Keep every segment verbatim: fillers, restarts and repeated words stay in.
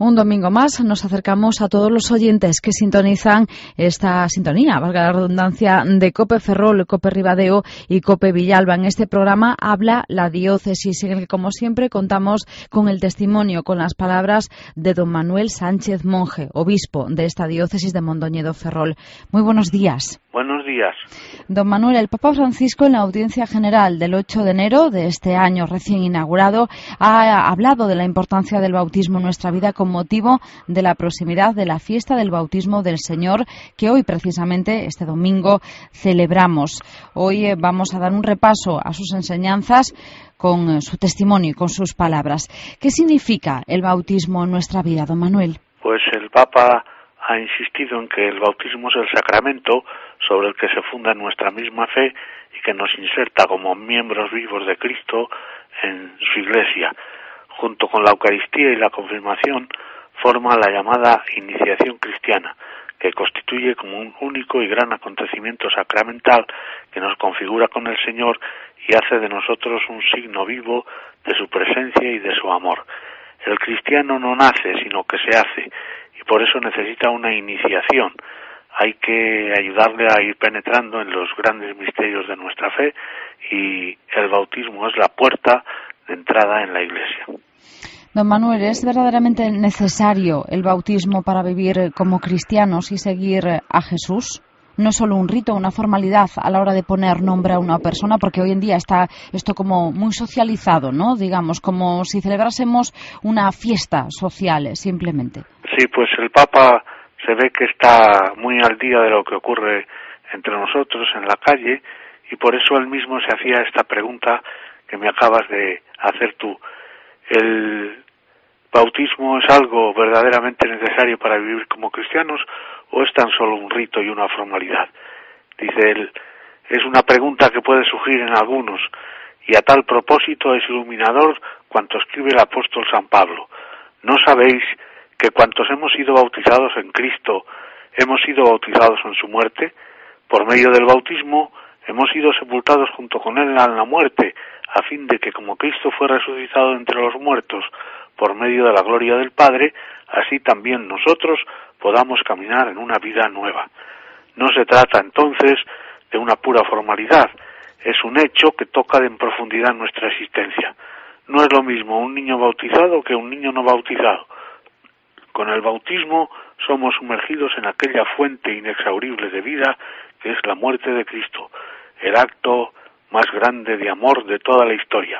Un domingo más nos acercamos a todos los oyentes que sintonizan esta sintonía, valga la redundancia, de COPE Ferrol, COPE Ribadeo y COPE Villalba. En este programa habla la diócesis, en el que, como siempre, contamos con el testimonio, con las palabras de don Manuel Sánchez Monje, obispo de esta diócesis de Mondoñedo Ferrol. Muy buenos días. Buenos días. Don Manuel, el Papa Francisco, en la audiencia general del ocho de enero de este año recién inaugurado, ha hablado de la importancia del bautismo en nuestra vida con motivo de la proximidad de la fiesta del bautismo del Señor, que hoy precisamente, este domingo, celebramos. Hoy eh, vamos a dar un repaso a sus enseñanzas con eh, su testimonio y con sus palabras. ¿Qué significa el bautismo en nuestra vida, don Manuel? Pues el Papa ha insistido en que el bautismo es el sacramento sobre el que se funda nuestra misma fe y que nos inserta como miembros vivos de Cristo en su Iglesia. Junto con la Eucaristía y la confirmación, forma la llamada iniciación cristiana, que constituye como un único y gran acontecimiento sacramental que nos configura con el Señor y hace de nosotros un signo vivo de su presencia y de su amor. El cristiano no nace, sino que se hace, y por eso necesita una iniciación. Hay que ayudarle a ir penetrando en los grandes misterios de nuestra fe, y el bautismo es la puerta de entrada en la Iglesia. Don Manuel, ¿es verdaderamente necesario el bautismo para vivir como cristianos y seguir a Jesús? No es solo un rito, una formalidad a la hora de poner nombre a una persona, porque hoy en día está esto como muy socializado, ¿no? Digamos, como si celebrásemos una fiesta social, simplemente. Sí, pues el Papa se ve que está muy al día de lo que ocurre entre nosotros en la calle, y por eso él mismo se hacía esta pregunta que me acabas de hacer tú. ¿El bautismo es algo verdaderamente necesario para vivir como cristianos o es tan solo un rito y una formalidad? Dice él, es una pregunta que puede surgir en algunos, y a tal propósito es iluminador cuanto escribe el apóstol San Pablo. ¿No sabéis que cuantos hemos sido bautizados en Cristo, hemos sido bautizados en su muerte? Por medio del bautismo hemos sido sepultados junto con él en la muerte, a fin de que como Cristo fue resucitado entre los muertos por medio de la gloria del Padre, así también nosotros podamos caminar en una vida nueva. No se trata entonces de una pura formalidad, es un hecho que toca en profundidad nuestra existencia. No es lo mismo un niño bautizado que un niño no bautizado. Con el bautismo somos sumergidos en aquella fuente inexhaurible de vida que es la muerte de Cristo, el acto más grande de amor de toda la historia.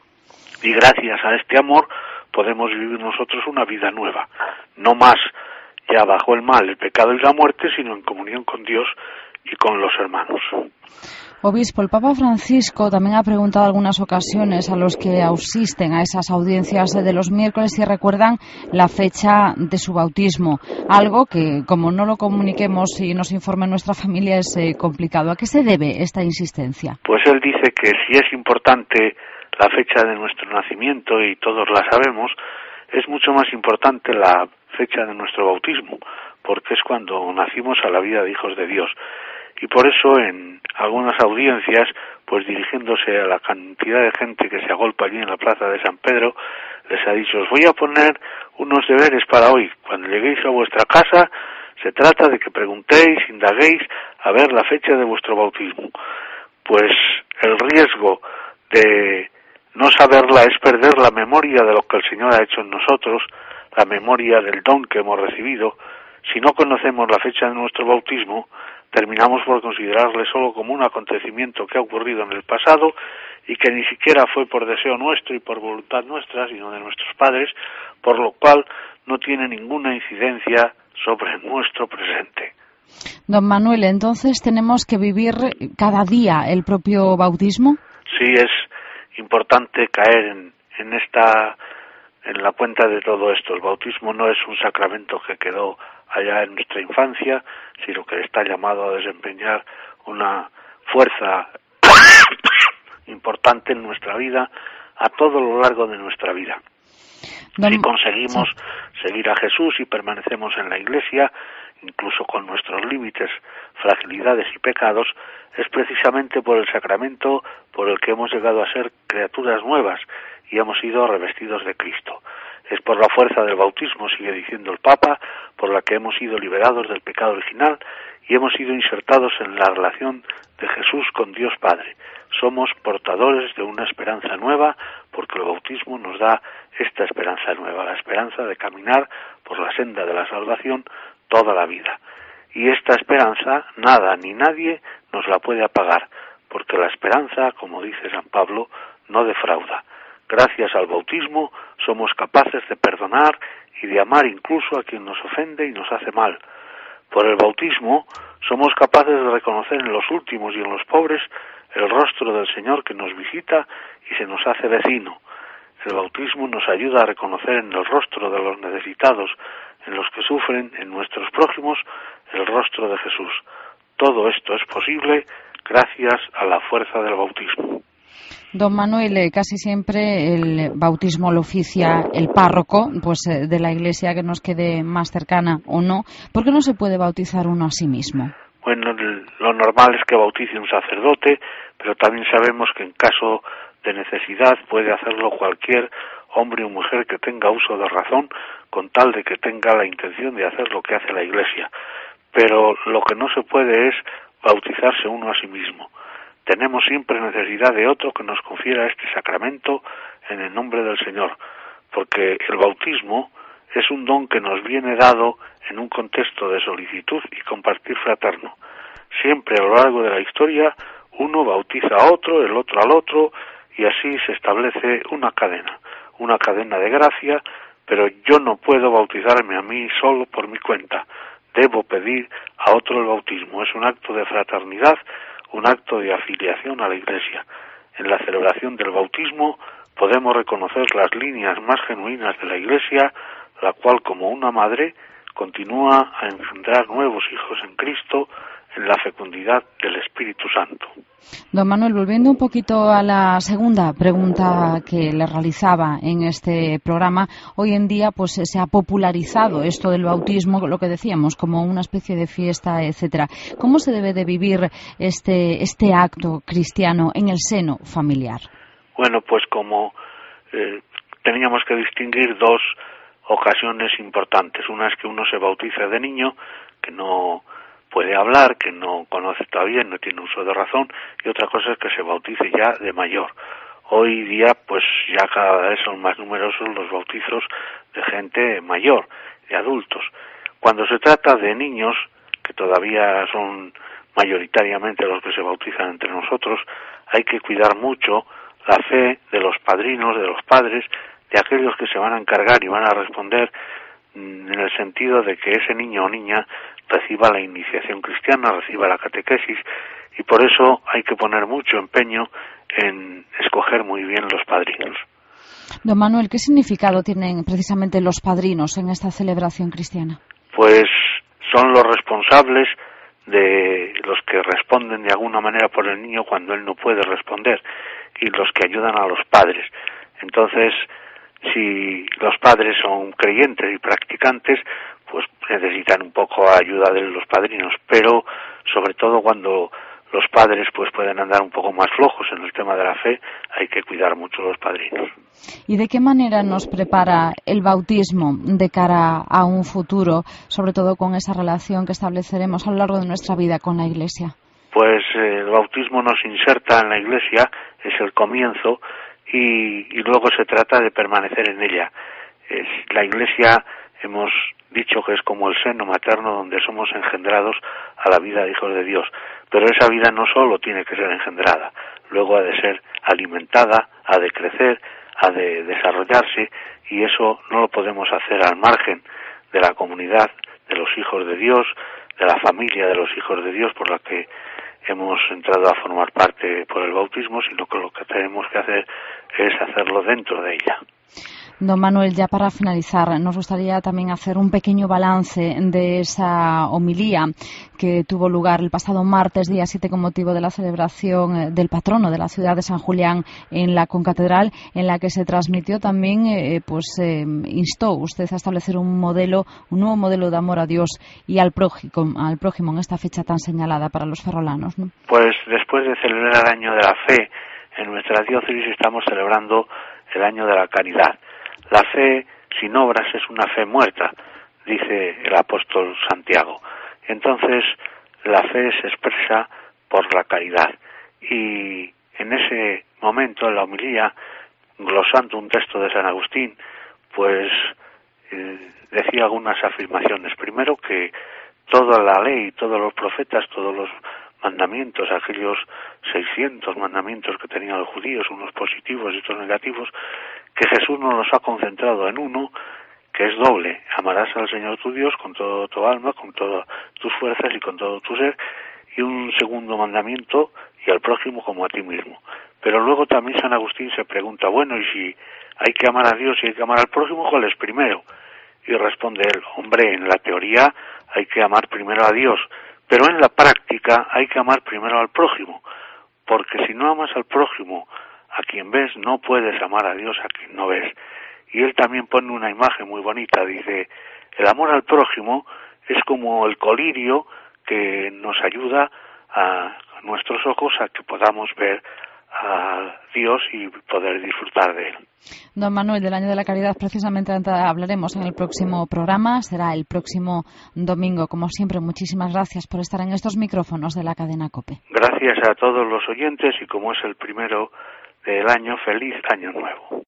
Y gracias a este amor podemos vivir nosotros una vida nueva, no más ya bajo el mal, el pecado y la muerte, sino en comunión con Dios y con los hermanos. Obispo, el Papa Francisco también ha preguntado algunas ocasiones a los que asisten a esas audiencias de los miércoles si recuerdan la fecha de su bautismo, algo que, como no lo comuniquemos y nos informe nuestra familia, es eh, complicado. ¿A qué se debe esta insistencia? Pues él dice que si es importante la fecha de nuestro nacimiento, y todos la sabemos, es mucho más importante la fecha de nuestro bautismo, porque es cuando nacimos a la vida de hijos de Dios. Y por eso en algunas audiencias, pues dirigiéndose a la cantidad de gente que se agolpa allí en la plaza de San Pedro, les ha dicho, os voy a poner unos deberes para hoy. Cuando lleguéis a vuestra casa, se trata de que preguntéis, indaguéis a ver la fecha de vuestro bautismo. Pues el riesgo de no saberla es perder la memoria de lo que el Señor ha hecho en nosotros, la memoria del don que hemos recibido. Si no conocemos la fecha de nuestro bautismo, terminamos por considerarle solo como un acontecimiento que ha ocurrido en el pasado y que ni siquiera fue por deseo nuestro y por voluntad nuestra, sino de nuestros padres, por lo cual no tiene ninguna incidencia sobre nuestro presente. Don Manuel, entonces, ¿tenemos que vivir cada día el propio bautismo? Sí, es importante caer en, en esta, en la cuenta de todo esto. El bautismo no es un sacramento que quedó allá en nuestra infancia, sino que está llamado a desempeñar una fuerza importante en nuestra vida a todo lo largo de nuestra vida. Don... Si conseguimos sí. seguir a Jesús y permanecemos en la Iglesia, incluso con nuestros límites, fragilidades y pecados, es precisamente por el sacramento por el que hemos llegado a ser criaturas nuevas y hemos sido revestidos de Cristo. Es por la fuerza del bautismo, sigue diciendo el Papa, por la que hemos sido liberados del pecado original y hemos sido insertados en la relación de Jesús con Dios Padre. Somos portadores de una esperanza nueva porque el bautismo nos da esta esperanza nueva, la esperanza de caminar por la senda de la salvación toda la vida. Y esta esperanza nada ni nadie nos la puede apagar, porque la esperanza, como dice San Pablo, no defrauda. Gracias al bautismo somos capaces de perdonar y de amar incluso a quien nos ofende y nos hace mal. Por el bautismo somos capaces de reconocer en los últimos y en los pobres el rostro del Señor que nos visita y se nos hace vecino. El bautismo nos ayuda a reconocer en el rostro de los necesitados, en los que sufren, en nuestros prójimos, el rostro de Jesús. Todo esto es posible gracias a la fuerza del bautismo. Don Manuel, casi siempre el bautismo lo oficia el párroco, pues de la iglesia que nos quede más cercana o no. ¿Por qué no se puede bautizar uno a sí mismo? Bueno, lo normal es que bautice un sacerdote, pero también sabemos que en caso de necesidad puede hacerlo cualquier hombre o mujer que tenga uso de razón, con tal de que tenga la intención de hacer lo que hace la iglesia. Pero lo que no se puede es bautizarse uno a sí mismo. Tenemos siempre necesidad de otro que nos confiera este sacramento en el nombre del Señor, porque el bautismo es un don que nos viene dado en un contexto de solicitud y compartir fraterno. Siempre a lo largo de la historia uno bautiza a otro, el otro al otro, y así se establece una cadena, una cadena de gracia, pero yo no puedo bautizarme a mí solo por mi cuenta. Debo pedir a otro el bautismo. Es un acto de fraternidad, un acto de afiliación a la Iglesia. En la celebración del bautismo podemos reconocer las líneas más genuinas de la Iglesia, la cual, como una madre, continúa a engendrar nuevos hijos en Cristo en la fecundidad del Espíritu Santo. Don Manuel, volviendo un poquito a la segunda pregunta que le realizaba en este programa, hoy en día pues se ha popularizado esto del bautismo, lo que decíamos, como una especie de fiesta, etcétera. ¿Cómo se debe de vivir este este acto cristiano en el seno familiar? Bueno, pues como eh, teníamos que distinguir dos ocasiones importantes. Una es que uno se bautiza de niño, que no puede hablar, que no conoce todavía, no tiene uso de razón, y otra cosa es que se bautice ya de mayor. Hoy día, pues ya cada vez son más numerosos los bautizos de gente mayor, de adultos. Cuando se trata de niños, que todavía son mayoritariamente los que se bautizan entre nosotros, hay que cuidar mucho la fe de los padrinos, de los padres, de aquellos que se van a encargar y van a responder en el sentido de que ese niño o niña reciba la iniciación cristiana, reciba la catequesis, y por eso hay que poner mucho empeño en escoger muy bien los padrinos. Don Manuel, ¿qué significado tienen precisamente los padrinos en esta celebración cristiana? Pues son los responsables de los que responden de alguna manera por el niño cuando él no puede responder, y los que ayudan a los padres. Entonces, si los padres son creyentes y practicantes, pues necesitan un poco ayuda de los padrinos, pero sobre todo cuando los padres pues pueden andar un poco más flojos en el tema de la fe, hay que cuidar mucho los padrinos. ¿Y de qué manera nos prepara el bautismo de cara a un futuro, sobre todo con esa relación que estableceremos a lo largo de nuestra vida con la Iglesia? Pues eh, el bautismo nos inserta en la Iglesia, es el comienzo, y, y luego se trata de permanecer en ella. Es, la Iglesia, hemos dicho que es como el seno materno donde somos engendrados a la vida de hijos de Dios, pero esa vida no solo tiene que ser engendrada, luego ha de ser alimentada, ha de crecer, ha de desarrollarse, y eso no lo podemos hacer al margen de la comunidad de los hijos de Dios, de la familia de los hijos de Dios por la que hemos entrado a formar parte por el bautismo, sino que lo que tenemos que hacer es hacerlo dentro de ella. Don Manuel, ya para finalizar, nos gustaría también hacer un pequeño balance de esa homilía que tuvo lugar el pasado martes, día siete, con motivo de la celebración del patrono de la ciudad de San Julián en la concatedral, en la que se transmitió también, eh, pues eh, instó usted a establecer un modelo, un nuevo modelo de amor a Dios y al prójimo, al prójimo en esta fecha tan señalada para los ferrolanos, ¿no? Pues después de celebrar el año de la fe, en nuestra diócesis estamos celebrando el año de la caridad. La fe sin obras es una fe muerta, dice el apóstol Santiago. Entonces, la fe se expresa por la caridad. Y en ese momento, en la homilía, glosando un texto de San Agustín, pues eh, decía algunas afirmaciones. Primero, que toda la ley, todos los profetas, todos los mandamientos, aquellos seiscientos mandamientos que tenían los judíos, unos positivos y otros negativos, que Jesús nos los ha concentrado en uno, que es doble: amarás al Señor tu Dios con todo tu alma, con todas tus fuerzas y con todo tu ser, y un segundo mandamiento, y al prójimo como a ti mismo. Pero luego también San Agustín se pregunta, bueno, y si hay que amar a Dios y hay que amar al prójimo, ¿cuál es primero? Y responde él, hombre, en la teoría hay que amar primero a Dios, pero en la práctica hay que amar primero al prójimo, porque si no amas al prójimo, a quien ves, no puedes amar a Dios a quien no ves. Y él también pone una imagen muy bonita, dice, el amor al prójimo es como el colirio que nos ayuda a nuestros ojos a que podamos ver a Dios y poder disfrutar de él. Don Manuel, del Año de la Caridad precisamente hablaremos en el próximo programa, será el próximo domingo. Como siempre, muchísimas gracias por estar en estos micrófonos de la cadena COPE. Gracias a todos los oyentes y como es el primero del año, feliz año nuevo.